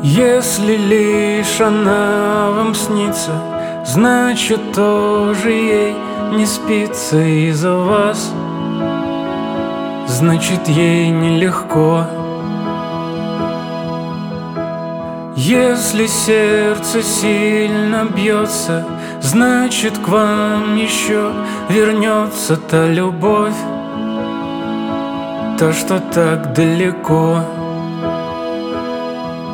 Если лишь она вам снится, значит, тоже ей не спится из-за вас. Значит, ей нелегко. Если сердце сильно бьется, значит, к вам еще вернется та любовь, та, что так далеко.